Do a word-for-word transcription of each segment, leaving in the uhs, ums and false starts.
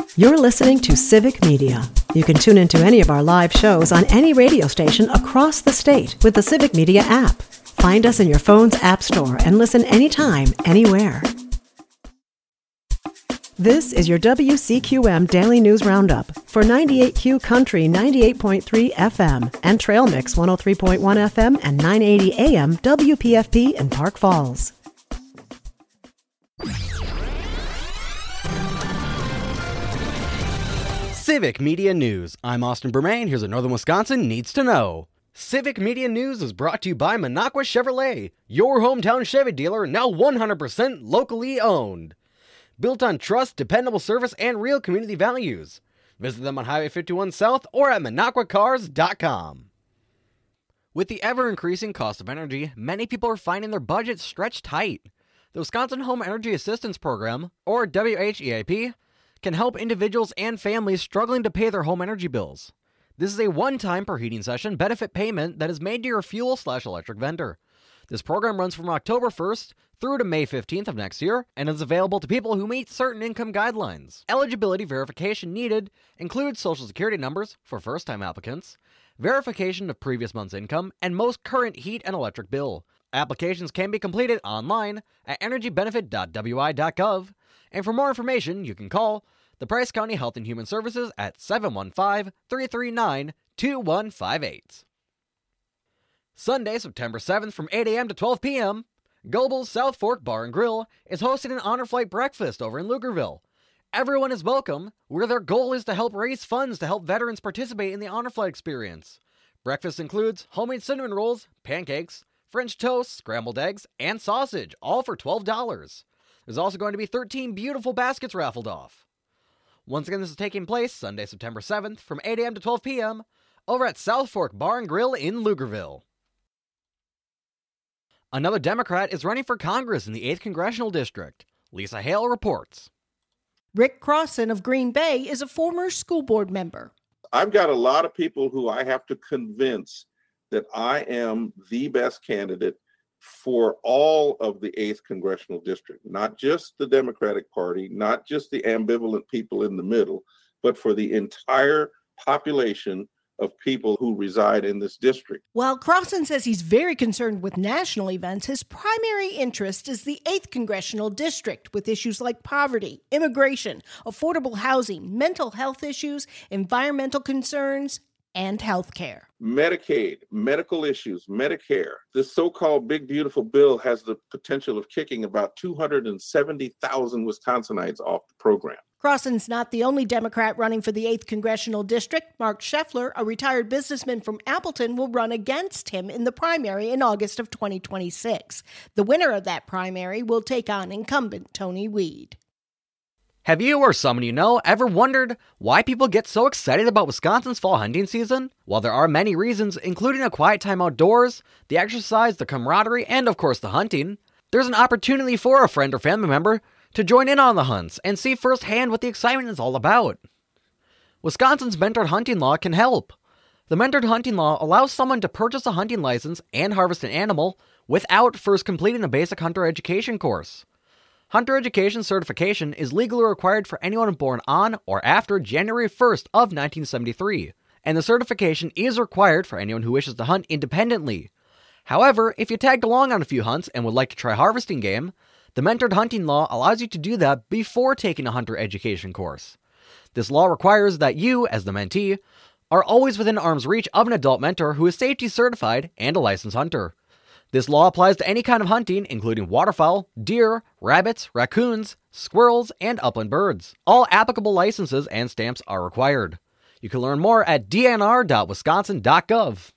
You're listening to Civic Media. You can tune into any of our live shows on any radio station across the state with the Civic Media app. Find us in your phone's app store and listen anytime, anywhere. This is your W C Q M Daily News Roundup for ninety-eight Q Country ninety-eight point three F M and Trail Mix one oh three point one F M and nine eighty A M W P F P in Park Falls. Civic Media News. I'm Austin Bermain. Here's what Northern Wisconsin needs to know. Civic Media News is brought to you by Minocqua Chevrolet, your hometown Chevy dealer, now one hundred percent locally owned. Built on trust, dependable service, and real community values. Visit them on Highway fifty-one South or at minocqua cars dot com. With the ever-increasing cost of energy, many people are finding their budgets stretched tight. The Wisconsin Home Energy Assistance Program, or W H E A P, can help individuals and families struggling to pay their home energy bills. This is a one-time per heating session benefit payment that is made to your fuel slash electric vendor. This program runs from October first through to May fifteenth of next year and is available to people who meet certain income guidelines. Eligibility verification needed includes Social Security numbers for first-time applicants, verification of previous month's income, and most current heat and electric bill. Applications can be completed online at energy benefit dot w i dot gov, and for more information, you can call the Price County Health and Human Services at seven one five, three three nine, two one five eight. Sunday, September seventh from eight a.m. to twelve p.m., Goebel's South Fork Bar and Grill is hosting an Honor Flight breakfast over in Lugerville. Everyone is welcome, where their goal is to help raise funds to help veterans participate in the Honor Flight experience. Breakfast includes homemade cinnamon rolls, pancakes, French toast, scrambled eggs, and sausage, all for twelve dollars. There's also going to be thirteen beautiful baskets raffled off. Once again, this is taking place Sunday, September seventh from eight a.m. to twelve p.m. over at South Fork Bar and Grill in Lugerville. Another Democrat is running for Congress in the eighth Congressional District. Lisa Hale reports. Rick Crossan of Green Bay is a former school board member. I've got a lot of people who I have to convince that I am the best candidate for all of the eighth Congressional District, not just the Democratic Party, not just the ambivalent people in the middle, but for the entire population of people who reside in this district. While Crossan says he's very concerned with national events, his primary interest is the eighth Congressional District, with issues like poverty, immigration, affordable housing, mental health issues, environmental concerns, and health care. Medicaid, medical issues, Medicare. This so-called Big Beautiful Bill has the potential of kicking about two hundred seventy thousand Wisconsinites off the program. Crossan's not the only Democrat running for the eighth Congressional District. Mark Scheffler, a retired businessman from Appleton, will run against him in the primary in August of twenty twenty-six. The winner of that primary will take on incumbent Tony Weed. Have you or someone you know ever wondered why people get so excited about Wisconsin's fall hunting season? While there are many reasons, including a quiet time outdoors, the exercise, the camaraderie, and of course the hunting, there's an opportunity for a friend or family member to join in on the hunts and see firsthand what the excitement is all about. Wisconsin's mentored hunting law can help. The mentored hunting law allows someone to purchase a hunting license and harvest an animal without first completing a basic hunter education course. Hunter education certification is legally required for anyone born on or after January first of nineteen seventy-three, and the certification is required for anyone who wishes to hunt independently. However, if you tagged along on a few hunts and would like to try harvesting game, the mentored hunting law allows you to do that before taking a hunter education course. This law requires that you, as the mentee, are always within arm's reach of an adult mentor who is safety certified and a licensed hunter. This law applies to any kind of hunting, including waterfowl, deer, rabbits, raccoons, squirrels, and upland birds. All applicable licenses and stamps are required. You can learn more at d n r dot wisconsin dot gov.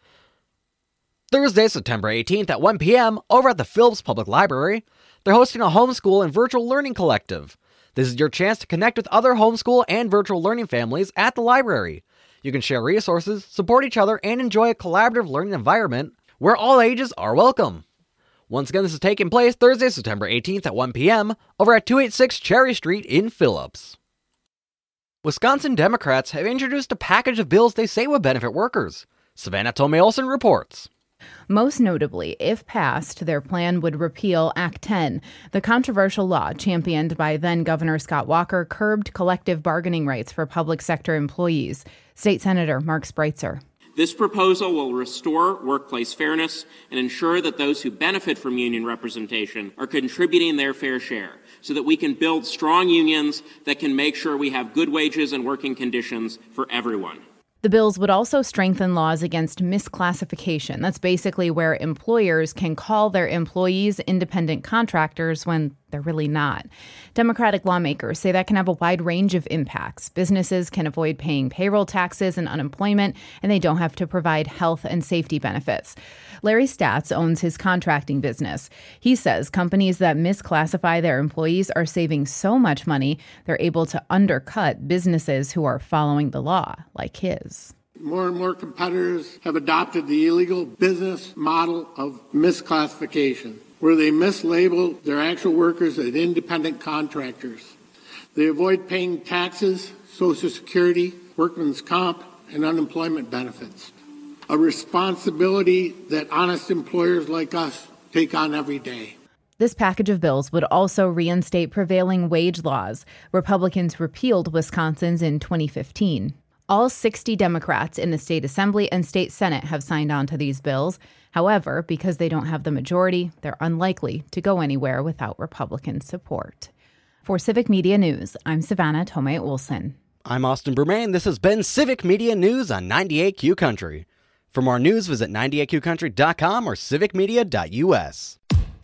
Thursday, September eighteenth at one p.m. over at the Phillips Public Library, they're hosting a homeschool and virtual learning collective. This is your chance to connect with other homeschool and virtual learning families at the library. You can share resources, support each other, and enjoy a collaborative learning environment where all ages are welcome. Once again, this is taking place Thursday, September eighteenth at one p.m. over at two eighty-six Cherry Street in Phillips. Wisconsin Democrats have introduced a package of bills they say will benefit workers. Savannah Tomei Olson reports. Most notably, if passed, their plan would repeal Act ten. The controversial law, championed by then-Governor Scott Walker, curbed collective bargaining rights for public sector employees. State Senator Mark Spreitzer. This proposal will restore workplace fairness and ensure that those who benefit from union representation are contributing their fair share, so that we can build strong unions that can make sure we have good wages and working conditions for everyone. The bills would also strengthen laws against misclassification. That's basically where employers can call their employees independent contractors when they're really not. Democratic lawmakers say that can have a wide range of impacts. Businesses can avoid paying payroll taxes and unemployment, and they don't have to provide health and safety benefits. Larry Statz owns his contracting business. He says companies that misclassify their employees are saving so much money, they're able to undercut businesses who are following the law, like his. More and more competitors have adopted the illegal business model of misclassification, where they mislabel their actual workers as independent contractors. They avoid paying taxes, Social Security, workman's comp, and unemployment benefits, a responsibility that honest employers like us take on every day. This package of bills would also reinstate prevailing wage laws. Republicans repealed Wisconsin's in twenty fifteen. All sixty Democrats in the state assembly and state senate have signed on to these bills. However, because they don't have the majority, they're unlikely to go anywhere without Republican support. For Civic Media News, I'm Savannah Tomei Olson. I'm Austin Bermain. This has been Civic Media News on ninety-eight Q Country. For more news, visit ninety-eight q country dot com or civic media dot u s.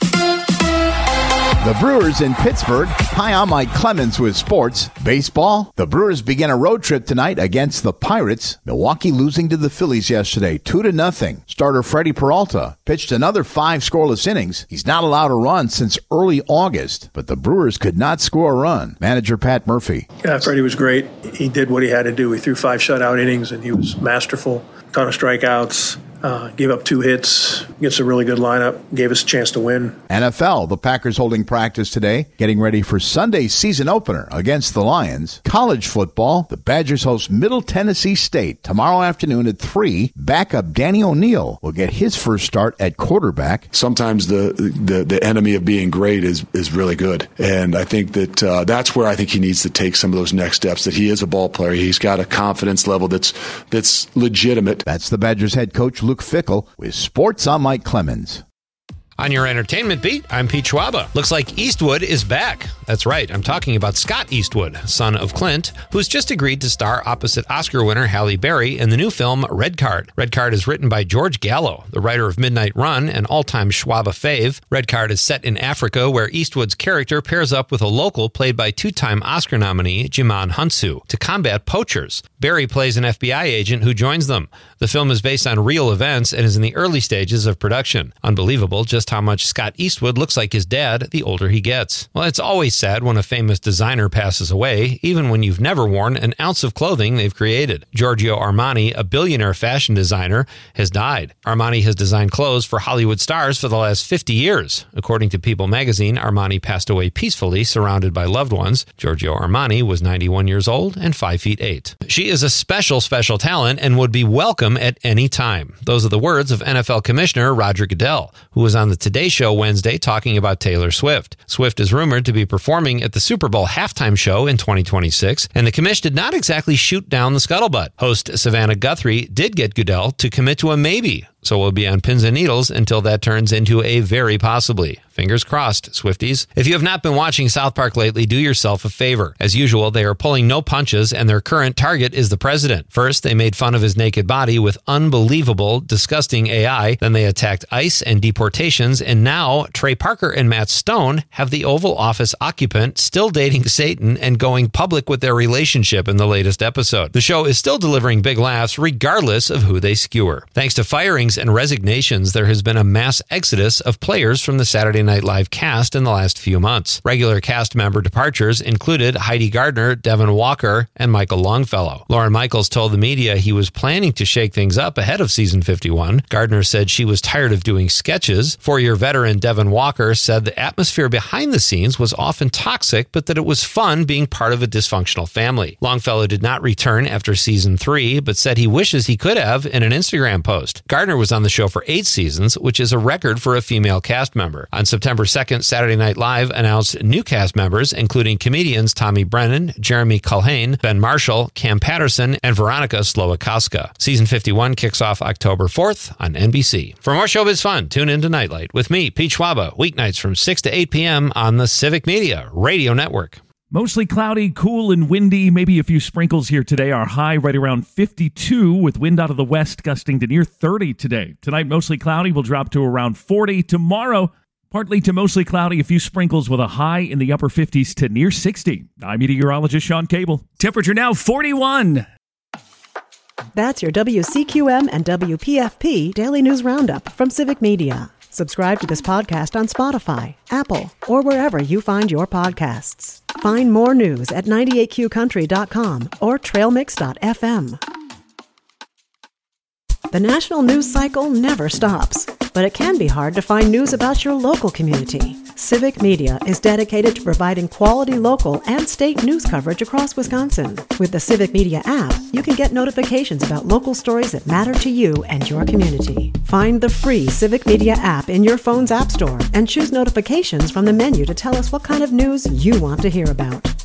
The Brewers in Pittsburgh. Hi, I'm Mike Clemens with sports. Baseball. The Brewers begin a road trip tonight against the Pirates. Milwaukee losing to the Phillies yesterday, two to nothing. Starter Freddie Peralta pitched another five scoreless innings. He's not allowed a run since early August, but the Brewers could not score a run. Manager Pat Murphy. Yeah, Freddie was great. He did what he had to do. He threw five shutout innings, and he was masterful. Ton of strikeouts. Uh, gave up two hits, gets a really good lineup, gave us a chance to win. N F L, the Packers holding practice today, getting ready for Sunday's season opener against the Lions. College football, the Badgers host Middle Tennessee State tomorrow afternoon at three. Backup Danny O'Neal will get his first start at quarterback. Sometimes the the, the enemy of being great is, is really good, and I think that uh, that's where I think he needs to take some of those next steps, that he is a ball player. He's got a confidence level that's that's legitimate. That's the Badgers head coach Luke Fickell. With sports, I'm Mike Clemens. On your entertainment beat, I'm Pete Schwaba. Looks like Eastwood is back. That's right, I'm talking about Scott Eastwood, son of Clint, who's just agreed to star opposite Oscar winner Halle Berry in the new film Red Card. Red Card is written by George Gallo, the writer of Midnight Run, an all-time Schwaba fave. Red Card is set in Africa, where Eastwood's character pairs up with a local played by two-time Oscar nominee Djimon Hounsou to combat poachers. Berry plays an F B I agent who joins them. The film is based on real events and is in the early stages of production. Unbelievable just how much Scott Eastwood looks like his dad the older he gets. Well, it's always sad when a famous designer passes away, even when you've never worn an ounce of clothing they've created. Giorgio Armani, a billionaire fashion designer, has died. Armani has designed clothes for Hollywood stars for the last fifty years. According to People magazine, Armani passed away peacefully, surrounded by loved ones. Giorgio Armani was ninety-one years old and five feet eight. She is a special, special talent and would be welcome at any time. Those are the words of N F L Commissioner Roger Goodell, who was on the Today Show Wednesday talking about Taylor Swift. Swift is rumored to be performing at the Super Bowl halftime show in twenty twenty-six, and the commish did not exactly shoot down the scuttlebutt. Host Savannah Guthrie did get Goodell to commit to a maybe, so we'll be on pins and needles until that turns into a very possibly. Fingers crossed, Swifties. If you have not been watching South Park lately, do yourself a favor. As usual, they are pulling no punches, and their current target is the president. First, they made fun of his naked body with unbelievable, disgusting A I. Then they attacked ICE and deportations, and now Trey Parker and Matt Stone have the Oval Office occupant still dating Satan and going public with their relationship in the latest episode. The show is still delivering big laughs regardless of who they skewer. Thanks to firings and resignations, there has been a mass exodus of players from the Saturday Night Live cast in the last few months. Regular cast member departures included Heidi Gardner, Devin Walker, and Michael Longfellow. Lorne Michaels told the media he was planning to shake things up ahead of season fifty-one. Gardner said she was tired of doing sketches. Four-year veteran Devin Walker said the atmosphere behind the scenes was often toxic, but that it was fun being part of a dysfunctional family. Longfellow did not return after season three, but said he wishes he could have in an Instagram post. Gardner Jenner was on the show for eight seasons, which is a record for a female cast member. On September second, Saturday Night Live announced new cast members, including comedians Tommy Brennan, Jeremy Culhane, Ben Marshall, Cam Patterson, and Veronica Slowakowska. Season fifty-one kicks off October fourth on N B C. For more showbiz fun, tune in to Nightlight with me, Pete Schwaba, weeknights from six to eight p.m. on the Civic Media Radio Network. Mostly cloudy, cool and windy, maybe a few sprinkles here today. Our high right around fifty-two with wind out of the west gusting to near thirty today. Tonight, mostly cloudy, will drop to around forty. Tomorrow, partly to mostly cloudy, a few sprinkles with a high in the upper fifties to near sixty. I'm meteorologist Sean Cable. Temperature now forty-one. That's your W C Q M and W P F P Daily News Roundup from Civic Media. Subscribe to this podcast on Spotify, Apple, or wherever you find your podcasts. Find more news at ninety-eight Q country dot com or trail mix dot f m. The national news cycle never stops, but it can be hard to find news about your local community. Civic Media is dedicated to providing quality local and state news coverage across Wisconsin. With the Civic Media app, you can get notifications about local stories that matter to you and your community. Find the free Civic Media app in your phone's app store and choose notifications from the menu to tell us what kind of news you want to hear about.